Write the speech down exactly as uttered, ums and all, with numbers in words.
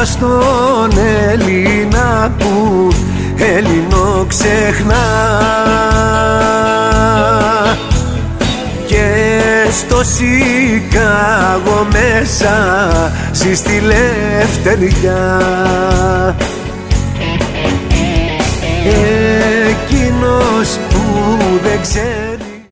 στον Έλληνα που Έλληνο ξεχνά, και στο Σικάγο μέσα ζει στη λευτεριά. Εκείνος που δεν ξέρει